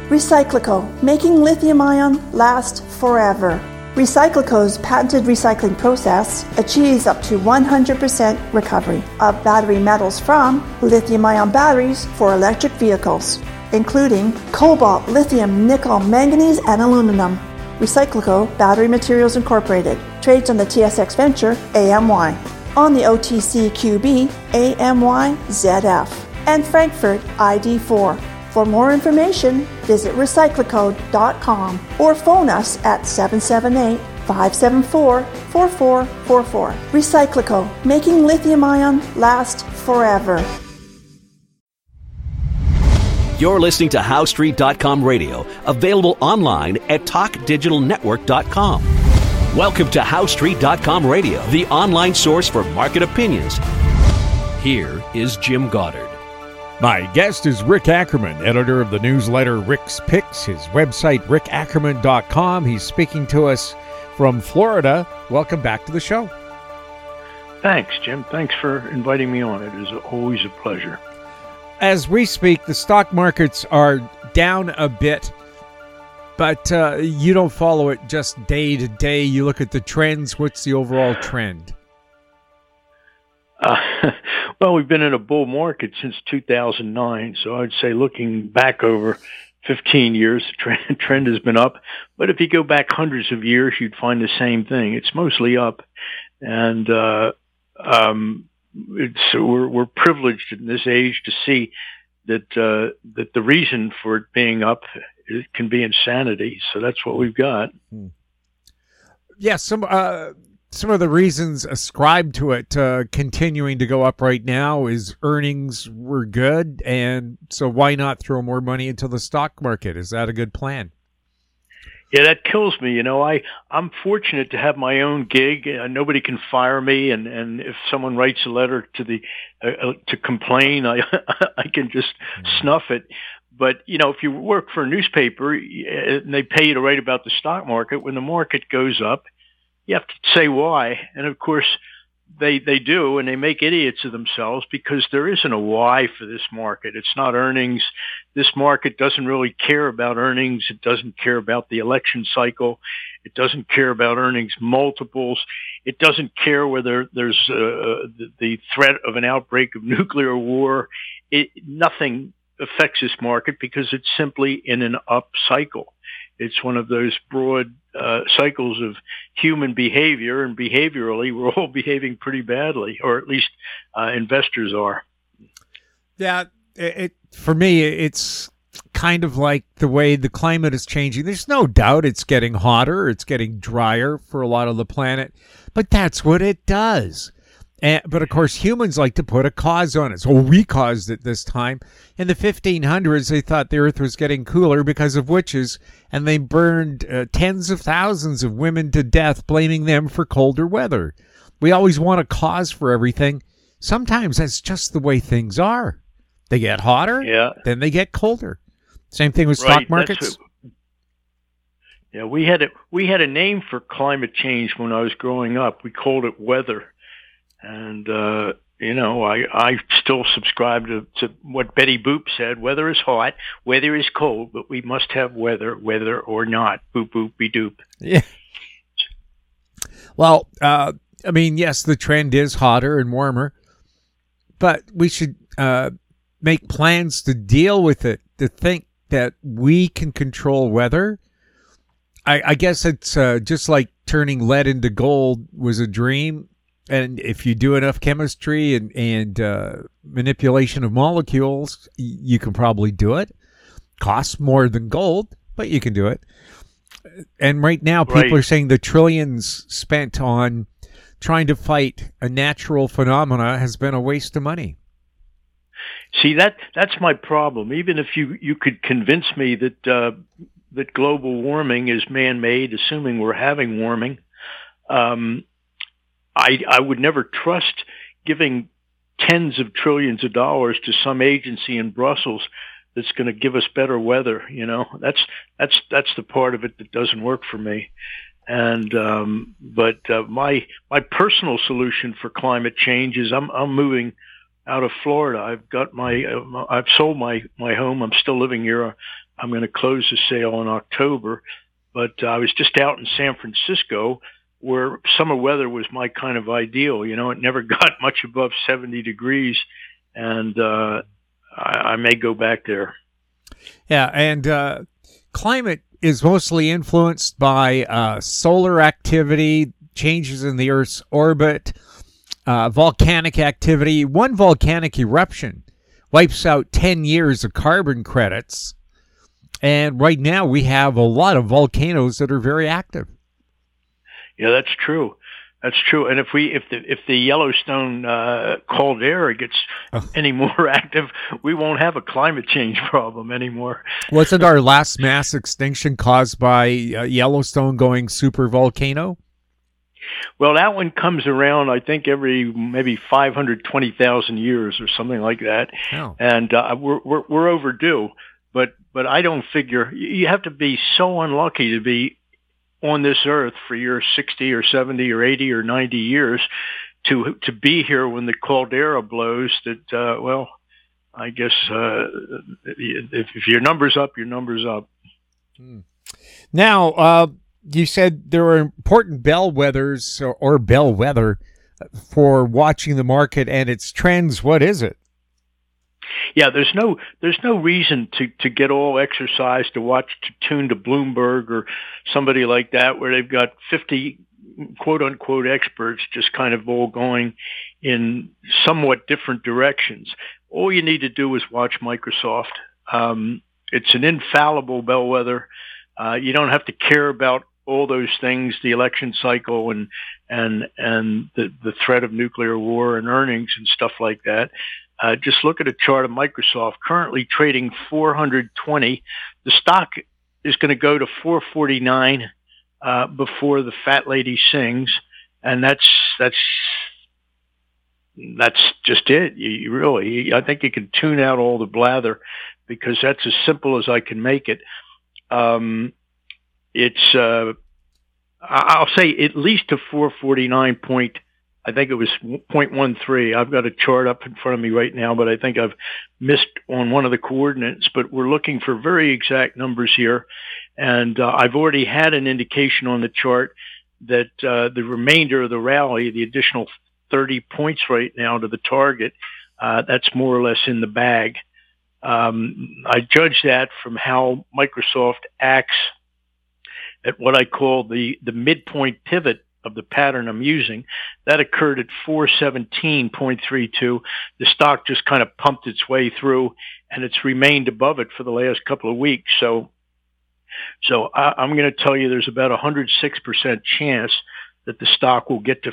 Recyclico, making lithium-ion last forever. Recyclico's patented recycling process achieves up to 100% recovery of battery metals from lithium-ion batteries for electric vehicles, including cobalt, lithium, nickel, manganese, and aluminum. Recyclico Battery Materials Incorporated trades on the TSX Venture AMY, on the OTCQB AMYZF, and Frankfurt ID4. For more information, visit recyclico.com or phone us at 778-574-4444. Recyclico, making lithium-ion last forever. You're listening to HowStreet.com radio, available online at TalkDigitalNetwork.com. Welcome to HowStreet.com radio, the online source for market opinions. Here is Jim Goddard. My guest is Rick Ackerman, editor of the newsletter Rick's Picks, his website rickackerman.com. He's speaking to us from Florida. Welcome back to the show. Thanks, Jim. Thanks for inviting me on. It is always a pleasure. As we speak, the stock markets are down a bit, but you don't follow it just day to day. You look at the trends. What's the overall trend? Well, we've been in a bull market since 2009, so I'd say looking back over 15 years, the trend has been up. But if you go back hundreds of years, you'd find the same thing. It's mostly up, and we're privileged in this age to see that the reason for it being up can be insanity. So that's what we've got. Yeah, some of the reasons ascribed to it continuing to go up right now is earnings were good, and so why not throw more money into the stock market? Is that a good plan? Yeah, that kills me. You know, I'm fortunate to have my own gig. Nobody can fire me, and if someone writes a letter to the to complain, I can just snuff it. But, you know, if you work for a newspaper and they pay you to write about the stock market, when the market goes up, you have to say why. And of course, they do, and they make idiots of themselves because there isn't a why for this market. It's not earnings. This market doesn't really care about earnings. It doesn't care about the election cycle. It doesn't care about earnings multiples. It doesn't care whether there's the threat of an outbreak of nuclear war. Nothing affects this market because it's simply in an up cycle. It's one of those broad cycles of human behavior, and behaviorally, we're all behaving pretty badly, or at least investors are. Yeah, for me, it's kind of like the way the climate is changing. There's no doubt it's getting hotter, it's getting drier for a lot of the planet, but that's what it does. But of course, humans like to put a cause on it. So we caused it this time. In the 1500s, they thought the earth was getting cooler because of witches, and they burned tens of thousands of women to death, blaming them for colder weather. We always want a cause for everything. Sometimes that's just the way things are. They get hotter, then they get colder. Same thing with stock markets. Yeah, we had a name for climate change when I was growing up. We called it weather. And, you know, I still subscribe to what Betty Boop said. Weather is hot, weather is cold, but we must have weather or not. Boop, boop, be doop. Yeah. Well, I mean, yes, the trend is hotter and warmer, but we should make plans to deal with it, to think that we can control weather. I guess it's just like turning lead into gold was a dream. And if you do enough chemistry and manipulation of molecules, you can probably do it. Costs more than gold, but you can do it. And right now, people are saying the trillions spent on trying to fight a natural phenomena has been a waste of money. See, that's my problem. Even if you could convince me that that global warming is man-made, assuming we're having warming, I would never trust giving tens of trillions of dollars to some agency in Brussels that's going to give us better weather. You know, that's the part of it that doesn't work for me. And but my personal solution for climate change is I'm moving out of Florida. I've sold my home. I'm still living here. I'm going to close the sale in October. But I was just out in San Francisco where summer weather was my kind of ideal. You know, it never got much above 70 degrees, and I may go back there. Yeah, and climate is mostly influenced by solar activity, changes in the Earth's orbit, volcanic activity. One volcanic eruption wipes out 10 years of carbon credits. And right now we have a lot of volcanoes that are very active. Yeah, that's true. That's true. And if the Yellowstone caldera gets any more active, we won't have a climate change problem anymore. Wasn't our last mass extinction caused by Yellowstone going super volcano? Well, that one comes around, I think, every maybe 520,000 years or something like that. Oh. And we're overdue. But I don't figure you have to be so unlucky to be on this earth for your 60 or 70 or 80 or 90 years to be here when the caldera blows that, well, I guess if your number's up, your number's up. Now, you said there are important bellwethers or bellwether for watching the market and its trends. What is it? Yeah, there's no reason to get all exercised to watch, to tune to Bloomberg or somebody like that where they've got 50 quote unquote experts just kind of all going in somewhat different directions. All you need to do is watch Microsoft. It's an infallible bellwether. You don't have to care about all those things, the election cycle and the threat of nuclear war and earnings and stuff like that. Just look at a chart of Microsoft currently trading 420. The stock is going to go to 449 before the fat lady sings, and that's just it. You really, I think you can tune out all the blather because that's as simple as I can make it. It's I'll say at least to 449 point. I think it was 0.13. I've got a chart up in front of me right now, but I think I've missed on one of the coordinates. But we're looking for very exact numbers here. And I've already had an indication on the chart that the remainder of the rally, the additional 30 points right now to the target, that's more or less in the bag. I judge that from how Microsoft acts at what I call the midpoint pivot of the pattern I'm using. That occurred at 417.32. The stock just kind of pumped its way through, and it's remained above it for the last couple of weeks. So I'm going to tell you there's about 106% chance that the stock will get to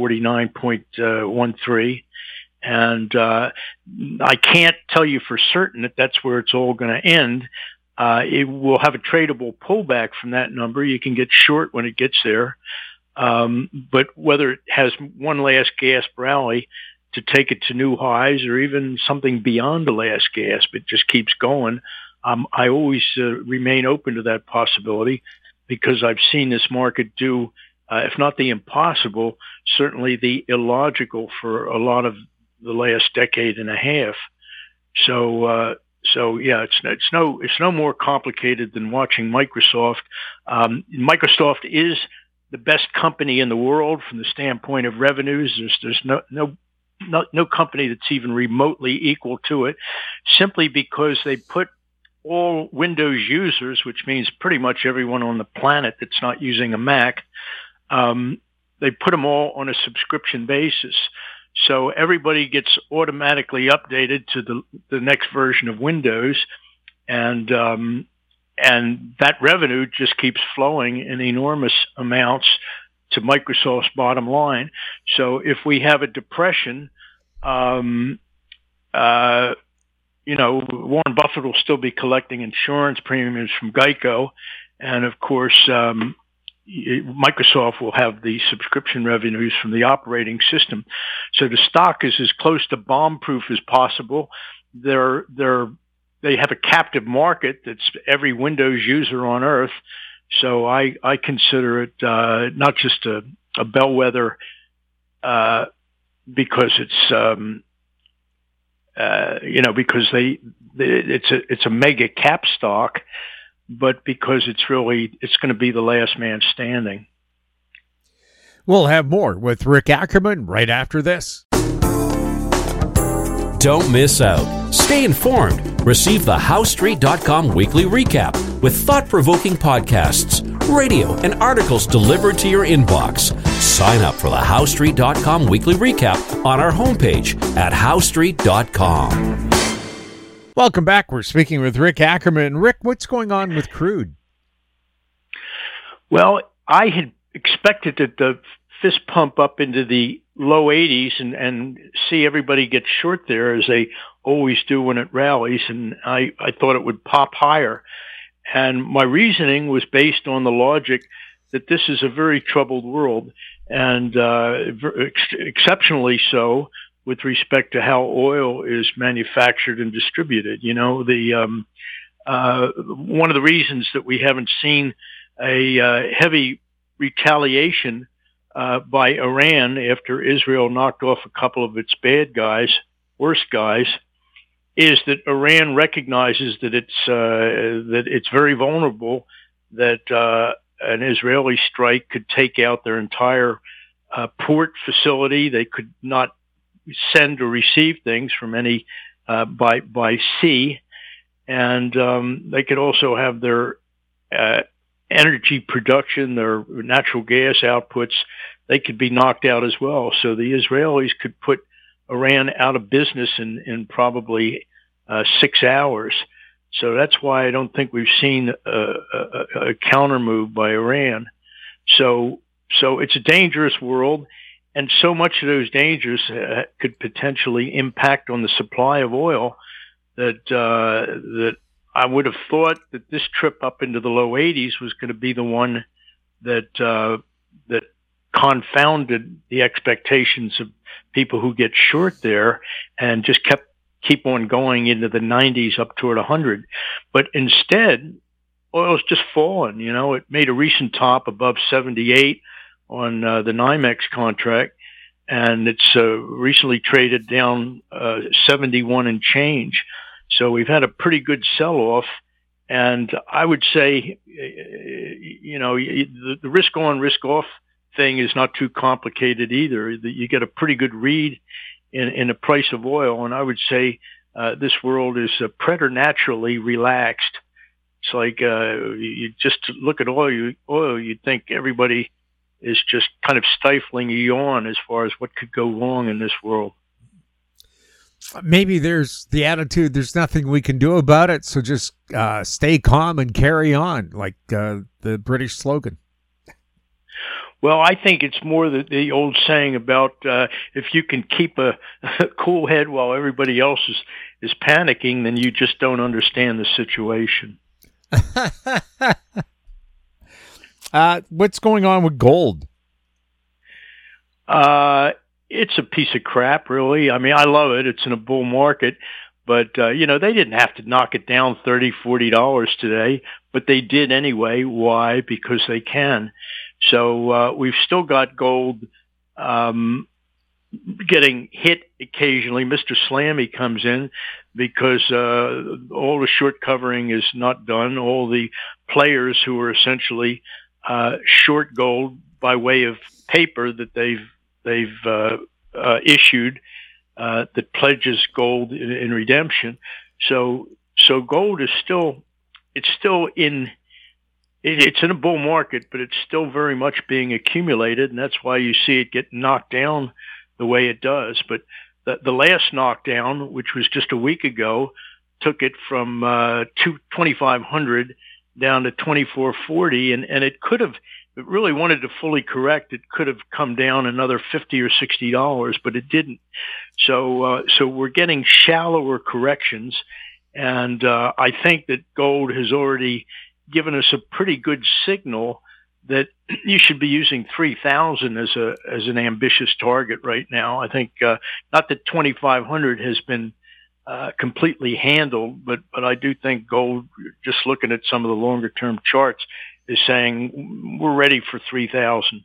449.13. And I can't tell you for certain that that's where it's all going to end. It will have a tradable pullback from that number. You can get short when it gets there. But whether it has one last gasp rally to take it to new highs or even something beyond the last gasp, it just keeps going. I always remain open to that possibility because I've seen this market do, if not the impossible, certainly the illogical for a lot of the last decade and a half. So yeah, it's no more complicated than watching Microsoft. Microsoft is the best company in the world from the standpoint of revenues. There's no company that's even remotely equal to it, simply because they put all Windows users, which means pretty much everyone on the planet that's not using a Mac, they put them all on a subscription basis. So everybody gets automatically updated to the next version of Windows, and that revenue just keeps flowing in enormous amounts to Microsoft's bottom line. So if we have a depression, Warren Buffett will still be collecting insurance premiums from Geico, and of course, Microsoft will have the subscription revenues from the operating system. So the stock is as close to bomb-proof as possible. They have a captive market that's every Windows user on Earth. So I consider it not just a bellwether because it's because it's a mega cap stock, but because it's going to be the last man standing. We'll have more with Rick Ackerman right after this. Don't miss out. Stay informed. Receive the HowStreet.com weekly recap with thought-provoking podcasts, radio, and articles delivered to your inbox. Sign up for the HowStreet.com weekly recap on our homepage at HowStreet.com. Welcome back. We're speaking with Rick Ackerman. Rick, what's going on with crude? Well, I had expected that the fist pump up into the low 80s and see everybody get short there, as they always do when it rallies, and I thought it would pop higher. And my reasoning was based on the logic that this is a very troubled world, and exceptionally so with respect to how oil is manufactured and distributed. You know, one of the reasons that we haven't seen a heavy retaliation by Iran after Israel knocked off a couple of its worst guys, is that Iran recognizes that it's very vulnerable, that an Israeli strike could take out their entire port facility. They could not send or receive things from any by sea, and they could also have their energy production, their natural gas outputs, they could be knocked out as well. So the Israelis could put Iran out of business in probably 6 hours. So that's why I don't think we've seen a counter move by Iran. So it's a dangerous world, and so much of those dangers could potentially impact on the supply of oil that I would have thought that this trip up into the low 80s was going to be the one that confounded the expectations of people who get short there, and just keep on going into the 90s up toward 100. But instead, oil's just fallen. You know, it made a recent top above 78 on the NYMEX contract, and it's recently traded down 71 and change. So we've had a pretty good sell-off, and I would say, you know, the risk on, risk off thing is not too complicated either. You get a pretty good read in the price of oil, and I would say this world is preternaturally relaxed. It's like you just look at oil, you'd think everybody is just kind of stifling a yawn as far as what could go wrong in this world. Maybe there's the attitude, there's nothing we can do about it, so just stay calm and carry on, like the British slogan. Well, I think it's more the old saying about if you can keep a cool head while everybody else is panicking, then you just don't understand the situation. What's going on with gold? It's a piece of crap, really. I mean, I love it. It's in a bull market. But, you know, they didn't have to knock it down $30, $40 today, but they did anyway. Why? Because they can. So we've still got gold getting hit occasionally. Mr. Slammy comes in because all the short covering is not done. All the players who are essentially short gold by way of paper that they've issued that pledges gold in redemption. So gold is it's in a bull market, but it's still very much being accumulated, and that's why you see it get knocked down the way it does. But the last knockdown, which was just a week ago, took it from 2,500 down to 2,440, and it could have. If it really wanted to fully correct, it could have come down another $50 or $60, but it didn't. So we're getting shallower corrections, and I think that gold has already given us a pretty good signal that you should be using 3,000 as an ambitious target right now. I think not that 2,500 has been completely handled, but I do think gold, just looking at some of the longer term charts, is saying we're ready for 3,000.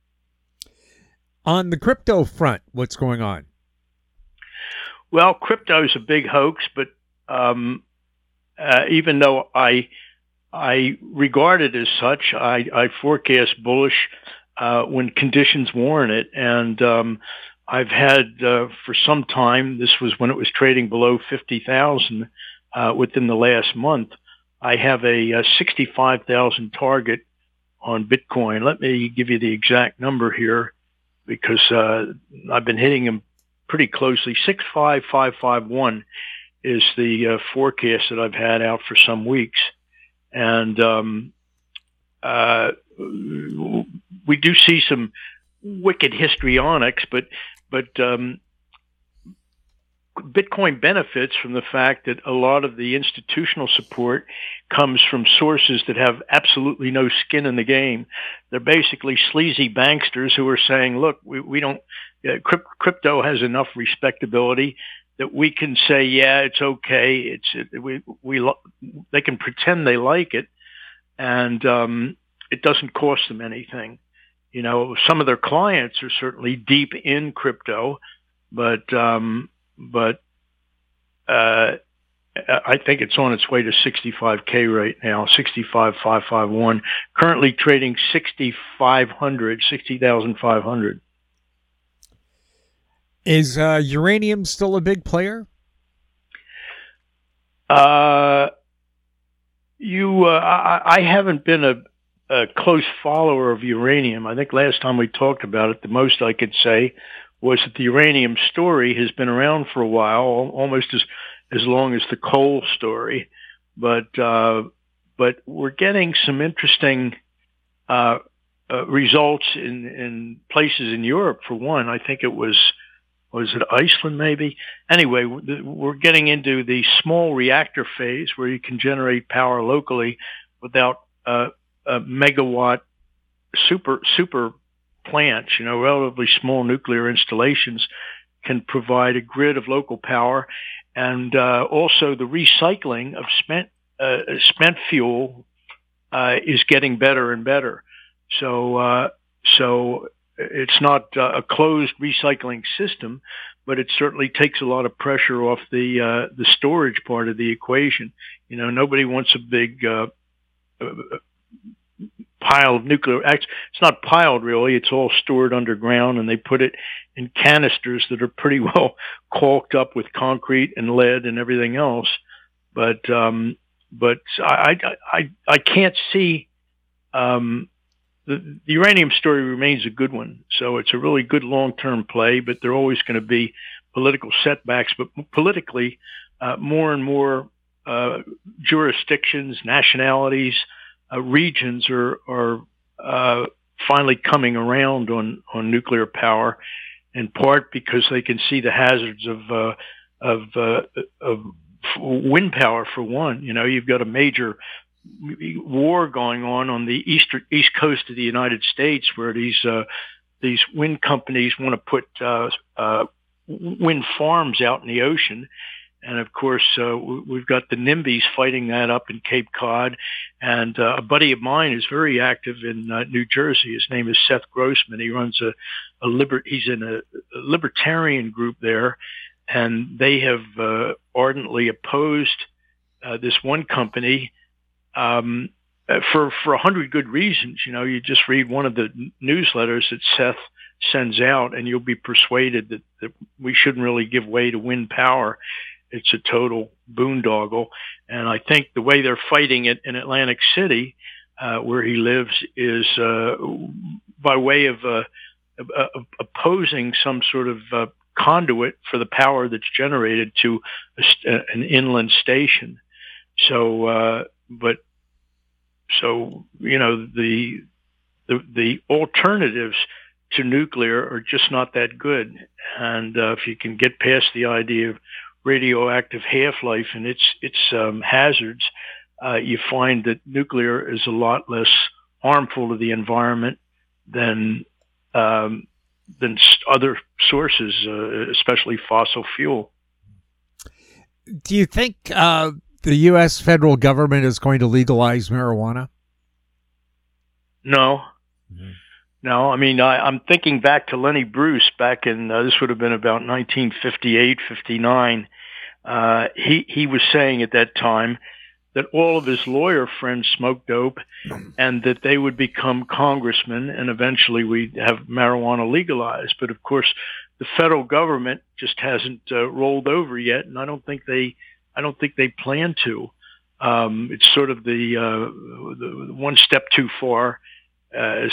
On the crypto front, what's going on? Well, crypto is a big hoax, but even though I regard it as such, I forecast bullish when conditions warrant it. And I've had for some time, this was when it was trading below 50,000 within the last month, I have a 65,000 target on Bitcoin. Let me give you the exact number here because I've been hitting them pretty closely. 65551 is the forecast that I've had out for some weeks. And we do see some wicked histrionics, but Bitcoin benefits from the fact that a lot of the institutional support comes from sources that have absolutely no skin in the game. They're basically sleazy banksters who are saying, look, we don't, crypto has enough respectability that we can say, yeah, it's okay. They can pretend they like it, and it doesn't cost them anything. You know, some of their clients are certainly deep in crypto, but I think it's on its way to 65K right now, 65,551, currently trading 60,500. Is uranium still a big player? I haven't been a close follower of uranium. I think last time we talked about it, the most I could say was that the uranium story has been around for a while, almost as long as the coal story. But we're getting some interesting results in places in Europe. For one, I think it was it Iceland maybe? Anyway, we're getting into the small reactor phase where you can generate power locally without a megawatt super plants. You know, relatively small nuclear installations can provide a grid of local power, and also the recycling of spent fuel is getting better and better. So it's not a closed recycling system, but it certainly takes a lot of pressure off the storage part of the equation. You know, nobody wants a big pile of nuclear. It's not piled really. It's all stored underground, and they put it in canisters that are pretty well caulked up with concrete and lead and everything else. But I can't see. The uranium story remains a good one, so it's a really good long-term play. But there are always going to be political setbacks. But politically, more and more jurisdictions, nationalities, regions are finally coming around on nuclear power, in part because they can see the hazards of wind power. For one, you know, you've got a major war going on the east coast of the United States, where these wind companies want to put wind farms out in the ocean. And of course, we've got the NIMBYs fighting that up in Cape Cod. And a buddy of mine is very active in New Jersey. His name is Seth Grossman. He runs he's in a libertarian group there, and they have ardently opposed this one company for 100 good reasons. You know, you just read one of the newsletters that Seth sends out, and you'll be persuaded that we shouldn't really give way to wind power. It's a total boondoggle. And I think the way they're fighting it in Atlantic City, where he lives, is by way of opposing some sort of conduit for the power that's generated to an inland station. So you know, the alternatives to nuclear are just not that good. And if you can get past the idea of radioactive half-life and its hazards, you find that nuclear is a lot less harmful to the environment than other sources, especially fossil fuel. Do you think the U.S. federal government is going to legalize marijuana? No. Mm-hmm. No, I mean, I'm thinking back to Lenny Bruce back in, this would have been about 1958, 59. he was saying at that time that all of his lawyer friends smoked dope and that they would become congressmen and eventually we'd have marijuana legalized. But of course, the federal government just hasn't rolled over yet, and I don't think they plan to. It's sort of the one step too far as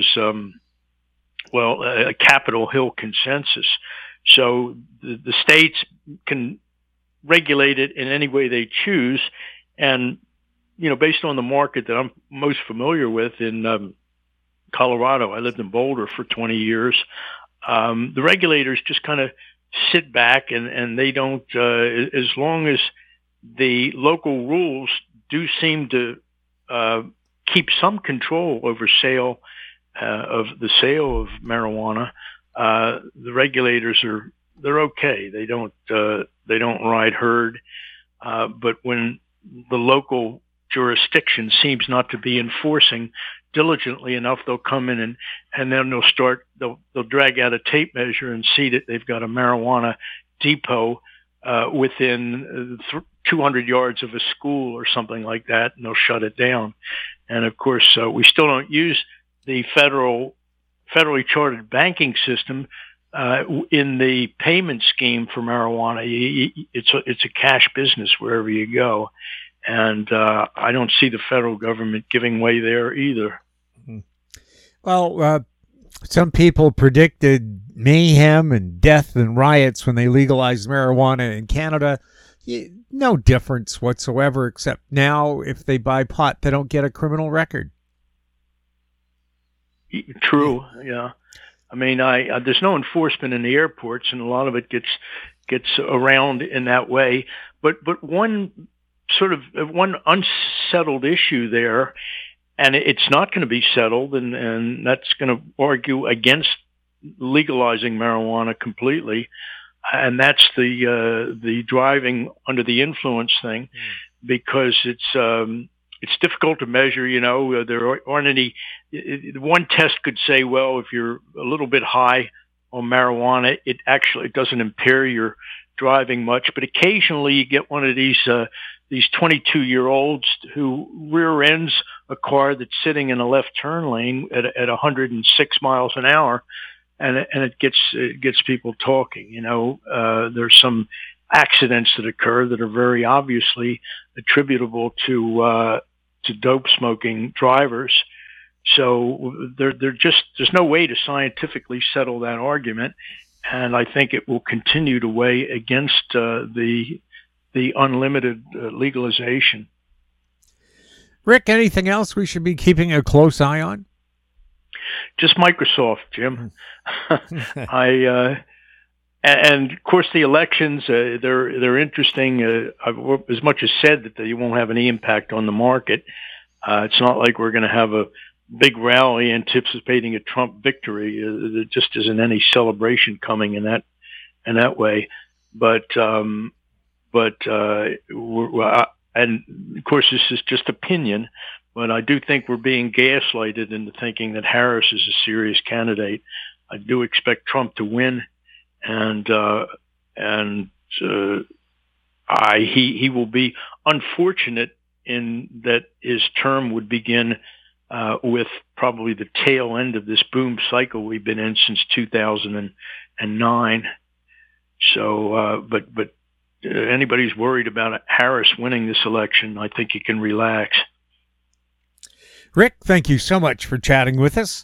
a Capitol Hill consensus. So the states can regulate it in any way they choose. And, based on the market that I'm most familiar with in Colorado, I lived in Boulder for 20 years. The regulators just kind of sit back and they don't, as long as the local rules do seem to keep some control over sale of marijuana, the regulators they're okay. They don't ride herd. But when the local jurisdiction seems not to be enforcing diligently enough, they'll come in and then they'll drag out a tape measure and see that they've got a marijuana depot within 200 yards of a school or something like that, and they'll shut it down. And of course, we still don't use the federally chartered banking system in the payment scheme for marijuana. It's a cash business wherever you go, and I don't see the federal government giving way there either. Well, some people predicted mayhem and death and riots when they legalized marijuana in Canada. No difference whatsoever, except now if they buy pot, they don't get a criminal record. True, yeah. I mean, there's no enforcement in the airports, and a lot of it gets around in that way. But one unsettled issue there, and it's not going to be settled, and that's going to argue against legalizing marijuana completely, and that's the driving under the influence thing, because it's difficult to measure. There aren't any. One test could say, well, if you're a little bit high on marijuana, it doesn't impair your driving much. But occasionally you get one of these 22-year-olds who rear ends a car that's sitting in a left turn lane at 106 miles an hour, and it gets people talking. There's some accidents that occur that are very obviously attributable to dope smoking drivers. So there's no way to scientifically settle that argument, and I think it will continue to weigh against the unlimited legalization. Rick, anything else we should be keeping a close eye on? Just Microsoft, Jim. And of course the elections, they're interesting. As much as said that they won't have any impact on the market. It's not like we're going to have a big rally anticipating a Trump victory. There just isn't any celebration coming in that way. And of course this is just opinion, but I do think we're being gaslighted into thinking that Harris is a serious candidate. I do expect Trump to win, and he will be unfortunate in that his term would begin with probably the tail end of this boom cycle we've been in since 2009. So, but anybody's worried about Harris winning this election, I think you can relax. Rick, thank you so much for chatting with us.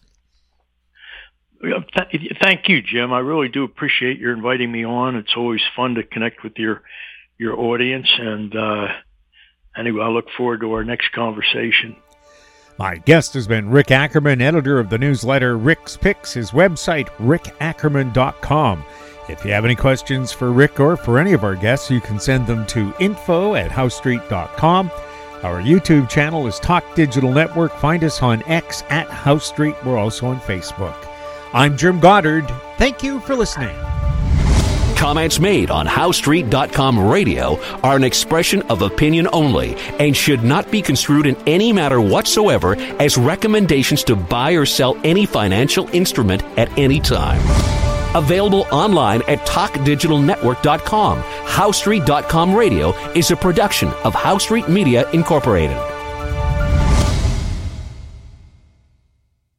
Thank you, Jim. I really do appreciate your inviting me on. It's always fun to connect with your audience. And anyway, I look forward to our next conversation. My guest has been Rick Ackerman, editor of the newsletter Rick's Picks, his website, rickackerman.com. If you have any questions for Rick or for any of our guests, you can send them to info@housestreet.com. Our YouTube channel is Talk Digital Network. Find us on X @HouseStreet. We're also on Facebook. I'm Jim Goddard. Thank you for listening. Comments made on HouseStreet.com radio are an expression of opinion only and should not be construed in any matter whatsoever as recommendations to buy or sell any financial instrument at any time. Available online at talkdigitalnetwork.com. HowStreet.com Radio is a production of How Street Media Incorporated.